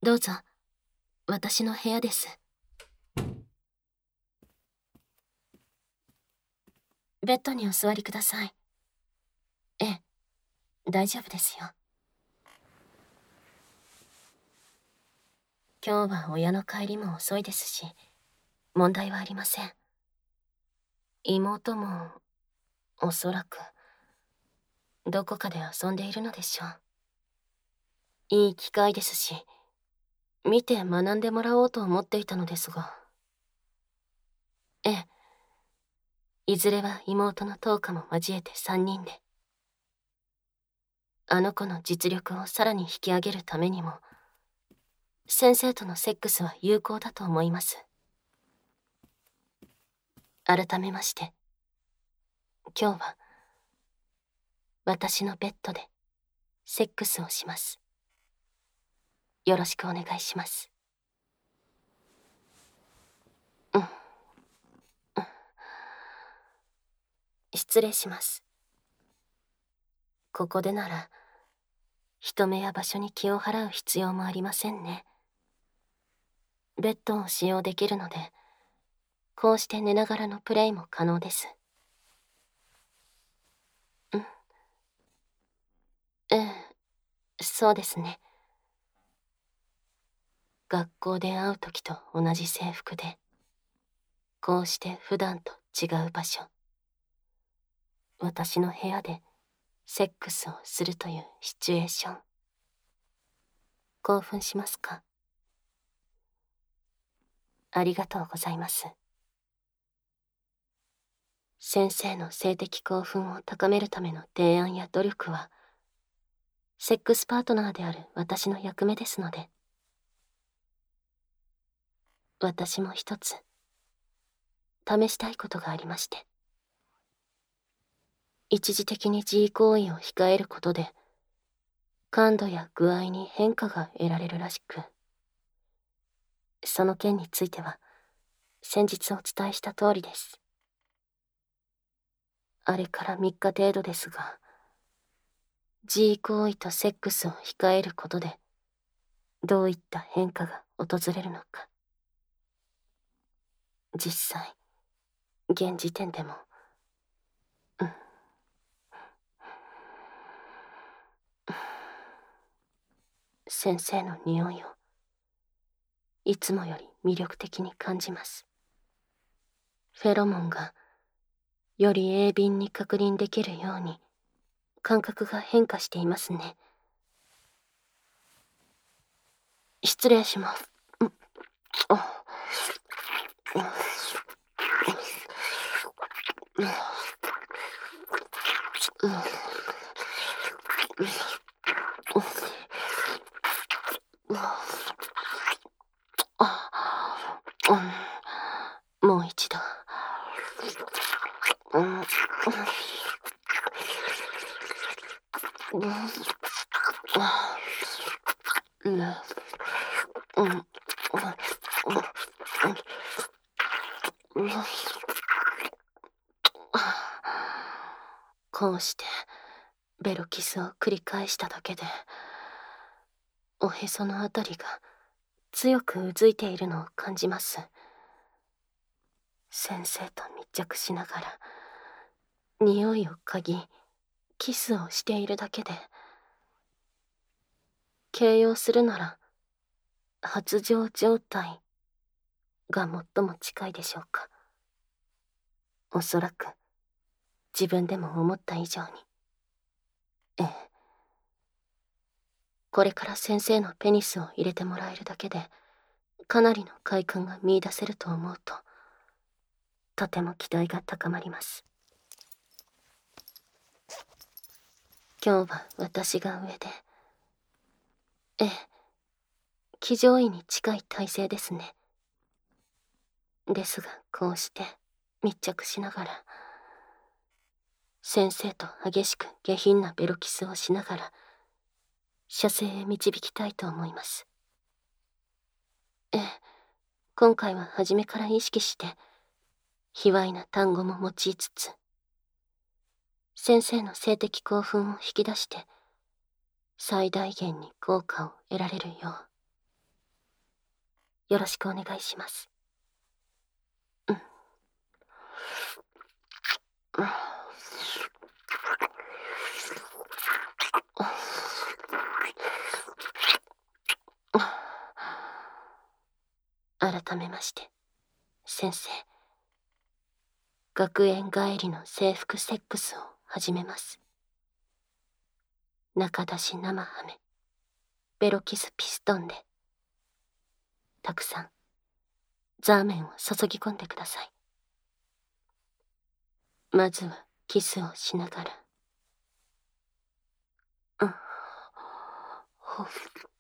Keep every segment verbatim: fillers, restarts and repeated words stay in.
どうぞ、私の部屋です。ベッドにお座りください。ええ、大丈夫ですよ。今日は親の帰りも遅いですし、問題はありません。妹も、おそらく、どこかで遊んでいるのでしょう。いい機会ですし、見て学んでもらおうと思っていたのですが。ええ。いずれは妹のトーカも交えて三人で。あの子の実力をさらに引き上げるためにも、先生とのセックスは有効だと思います。改めまして、今日は、私のベッドで、セックスをします。よろしくお願いします。うん。うん。失礼します。ここでなら、人目や場所に気を払う必要もありませんね。ベッドを使用できるので、こうして寝ながらのプレイも可能です。うん。ええ、そうですね。学校で会う時と同じ制服で、こうして普段と違う場所。私の部屋でセックスをするというシチュエーション。興奮しますか？ありがとうございます。先生の性的興奮を高めるための提案や努力は、セックスパートナーである私の役目ですので。私も一つ、試したいことがありまして。一時的に自慰行為を控えることで、感度や具合に変化が得られるらしく、その件については、先日お伝えした通りです。あれからみっか程度ですが、自慰行為とセックスを控えることで、どういった変化が訪れるのか。実際、現時点でも、うん。先生の匂いを、いつもより魅力的に感じます。フェロモンが、より鋭敏に確認できるように、感覚が変化していますね。失礼します。うん。あ。うん。うん。うん。うん。あ。うん。もう一度。うん。うん。うん。うん。うん。うん。うん。こうして、ベロキスを繰り返しただけで、おへそのあたりが強くうずいているのを感じます。先生と密着しながら、匂いを嗅ぎ、キスをしているだけで、形容するなら、発情状態が最も近いでしょうか。おそらく、自分でも思った以上に。ええ。これから先生のペニスを入れてもらえるだけで、かなりの快感が見出せると思うと、とても期待が高まります。今日は私が上で。ええ。騎乗位に近い体勢ですね。ですが、こうして、密着しながら、先生と激しく下品なベロキスをしながら、射精へ導きたいと思います。ええ。今回は初めから意識して、卑猥な単語も用いつつ、先生の性的興奮を引き出して、最大限に効果を得られるよう。 よろしくお願いします。うん。改めまして、先生。学園帰りの制服セックスを始めます。中出し生ハメ、ベロキスピストンで、たくさん、ザーメンを注ぎ込んでください。まずはキスをしながら。うん。ほっ。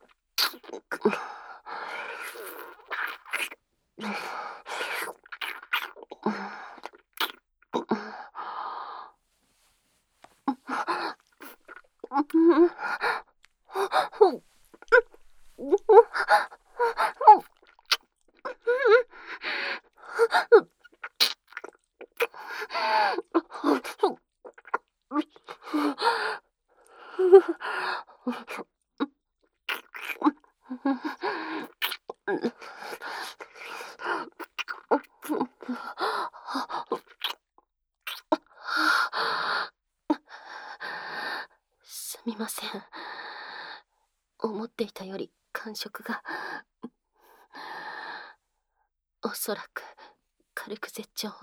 すみません。思っていたより感触が。おそらく軽く絶頂を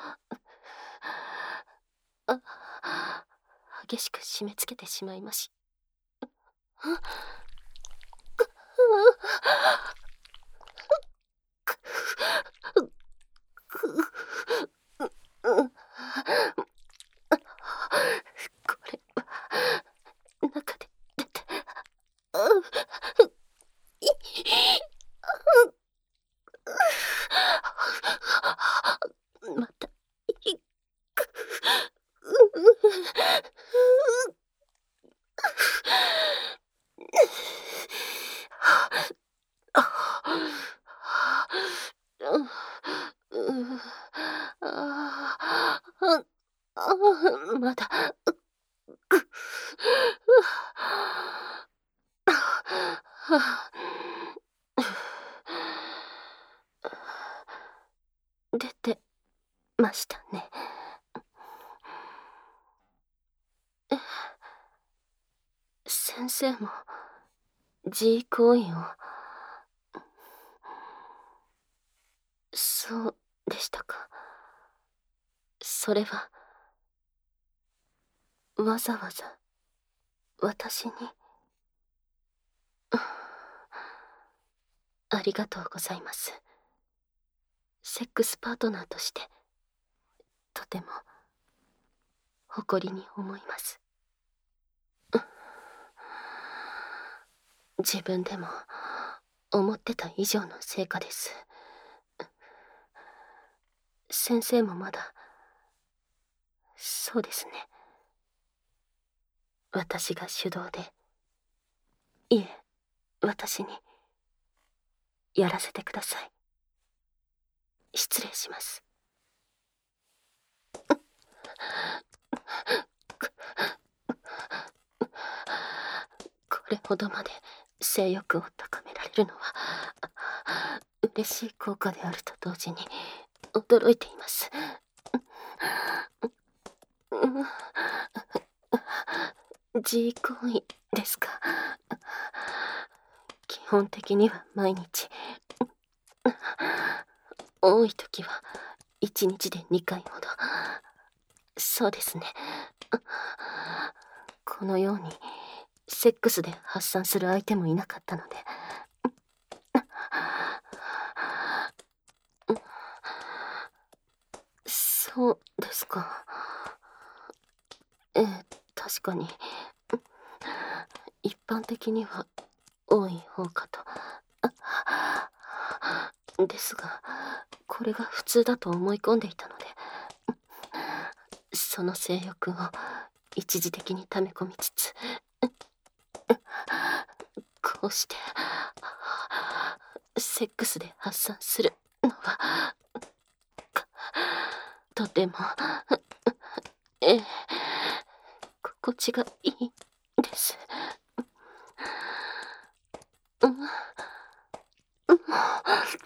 激しく締め付けてしまいまし。これは中で出てまたまだ出てましたね。先生も自慰行為を。そうでしたか。それはわざわざ私に。ありがとうございます。セックスパートナーとしてとても誇りに思います。自分でも思ってた以上の成果です。先生もまだ。そうですね。私が主導で、いえ、私にやらせてください。失礼します。これほどまで性欲を高められるのは嬉しい効果であると同時に驚いています。自慰行為ですか。基本的には毎日。多い時はいちにちでにかいほど。そうですね。このようにセックスで発散する相手もいなかったので。そうですか。ええ、確かに一般的には多い方かと。ですがこれが普通だと思い込んでいたので、その性欲を一時的に溜め込みつつ、こうしてセックスで発散するのはとてもええ心地がいいです。うんうん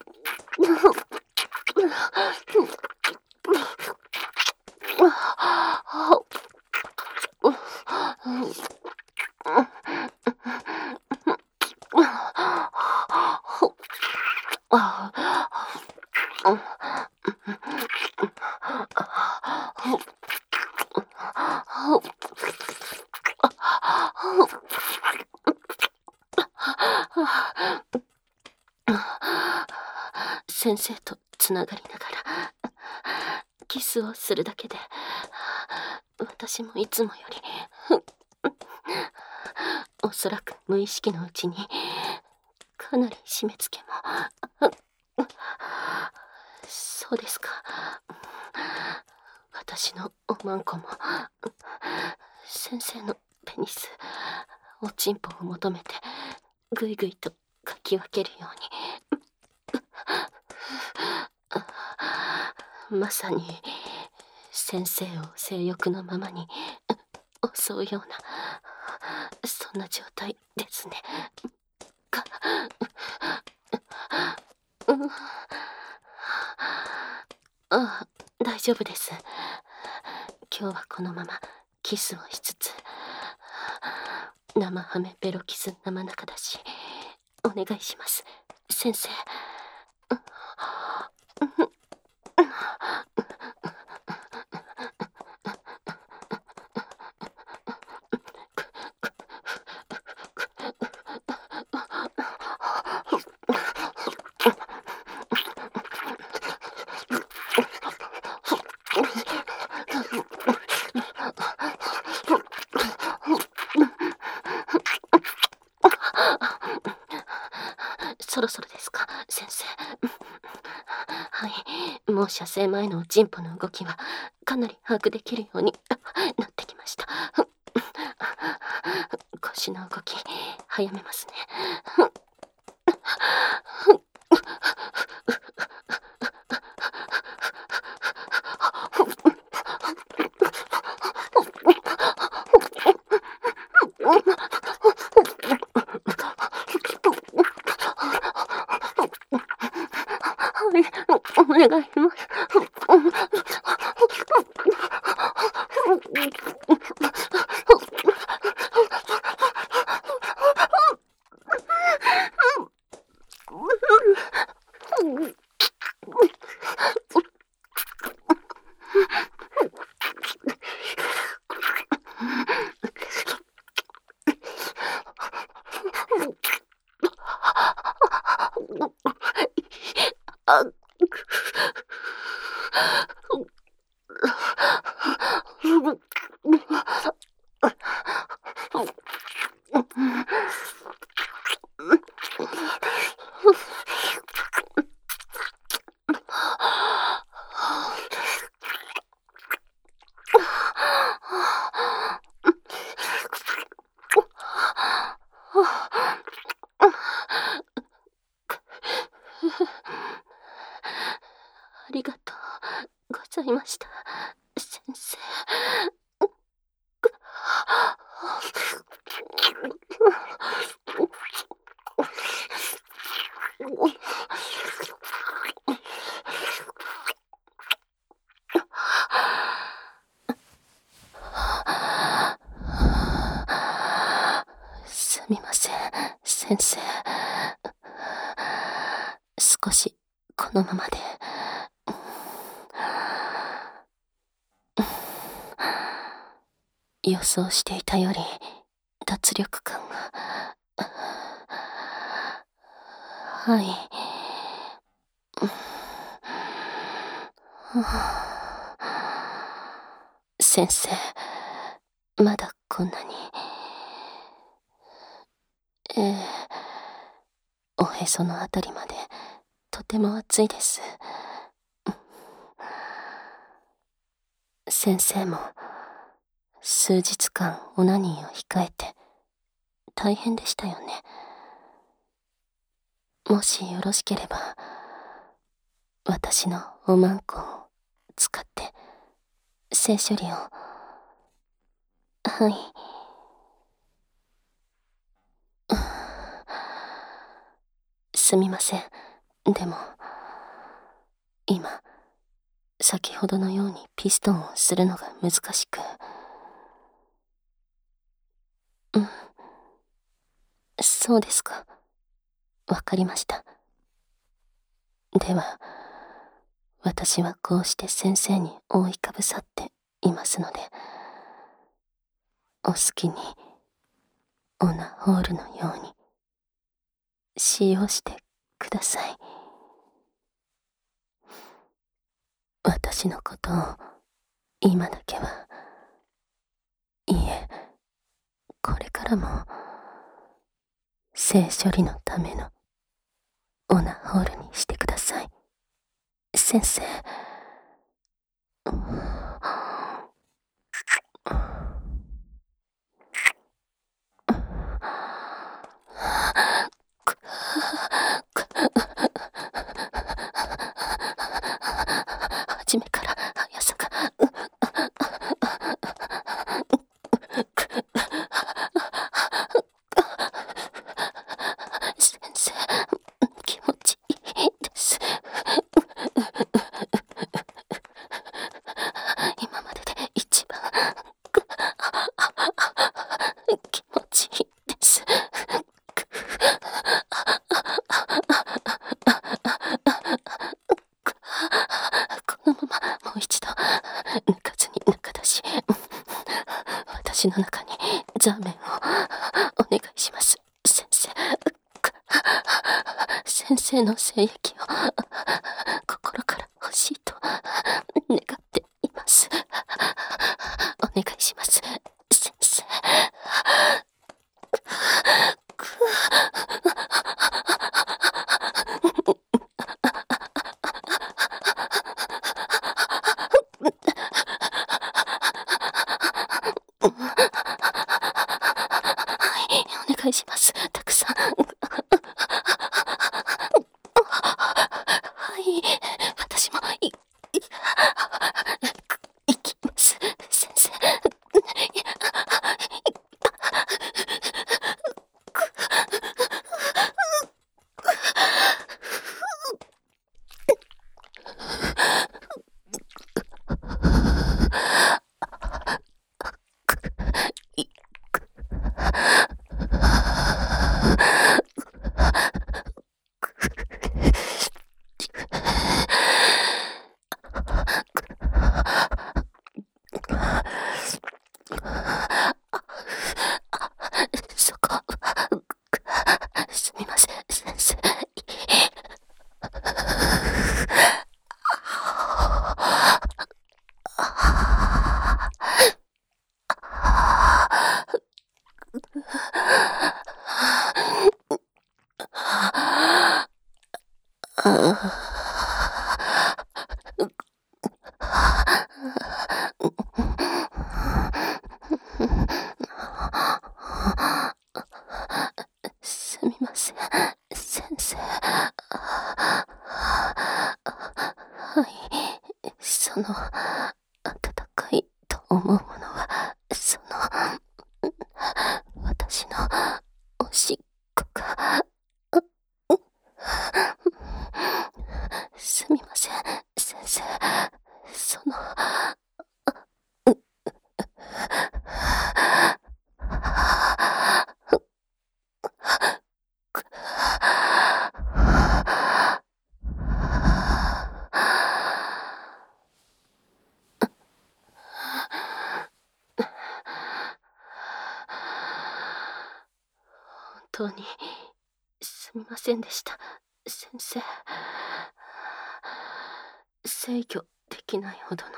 先生とつながりながらキスをするだけで、私もいつもよりおそらく無意識のうちにかなり締め付けも。そうですか。私のおまんこも先生のペニス、おちんぽを求めてぐいぐいとかき分けるように、まさに先生を性欲のままに襲うような、そんな状態ですね。か、うん、ああ、大丈夫です。今日はこのままキスをしつつ、生ハメベロキス生中だし、お願いします、先生。そろそろですか、先生。はい、もう射精前のおちんぽの動きはかなり把握できるようになってきました。腰の動き早めますね。はい、お願いします。あありがとうございました、先生。すみません、先生。少しこのままで。予想していたより脱力感が。はい。先生、まだこんなに。ええ、おへそのあたりまでとても熱いです。先生も数日間オナニーを控えて大変でしたよね。もしよろしければ私のおまんこを使って性処理を。はい。すみません。でも今先ほどのようにピストンをするのが難しく。うん、そうですか。わかりました。では私はこうして先生に覆いかぶさっていますので、お好きにオナホールのように使用してください。私のことを今だけは、いいえ、これからも性処理のためのオナホールにしてください。先生。初めから速さが先生、気持ちいいです。今までで一番気持ちいいです。このままもう一度抜かずに中出し、私の中にザーメンをお願いします。先生、先生の精液を心から欲しいと願っています。お願いします、先生。お願いします。たくさん。はい、私もい、い、いきます、先生。そこ、すみません、先生。すみません、先生。はい、その、温かいと思うものは、その、私のおしっこが、すみません、先生。その、本当にすみませんでした、先生。制御できないほどの、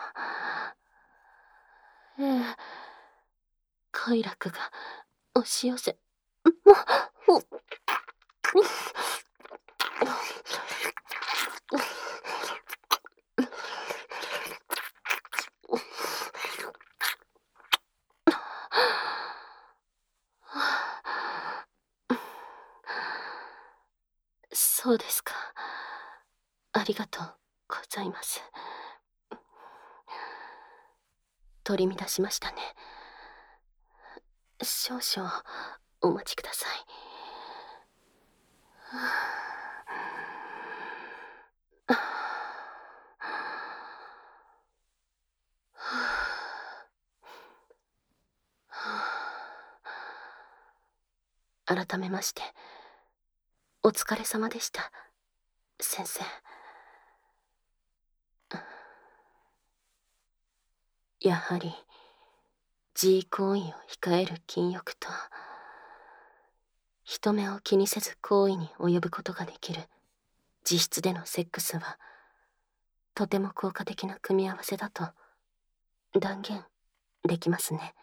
ええ、快楽が押し寄せ、もう、そうですか。ありがとうございます。取り乱しましたね。少々お待ちください。改めましてお疲れ様でした、先生。やはり自慰行為を控える禁欲と人目を気にせず行為に及ぶことができる自室でのセックスは、とても効果的な組み合わせだと断言できますね。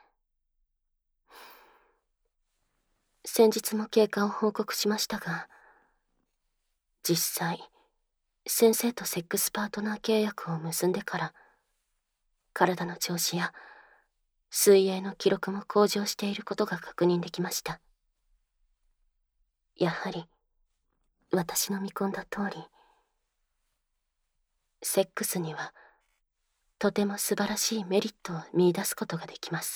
先日も経過を報告しましたが、実際、先生とセックスパートナー契約を結んでから、体の調子や水泳の記録も向上していることが確認できました。やはり、私の見込んだ通り、セックスにはとても素晴らしいメリットを見出すことができます。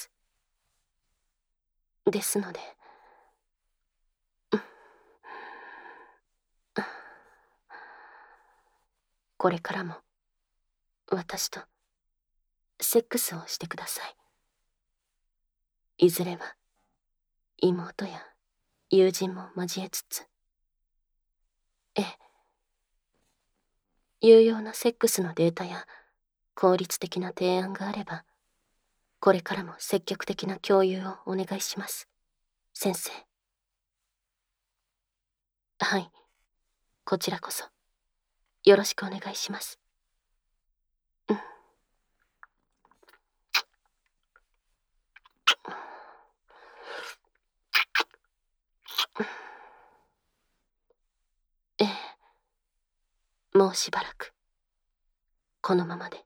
ですので、これからも私とセックスをしてください。いずれは妹や友人も交えつつ、ええ、有用なセックスのデータや効率的な提案があれば、これからも積極的な共有をお願いします、先生。はい、こちらこそよろしくお願いします。うん。ええ、もうしばらくこのままで。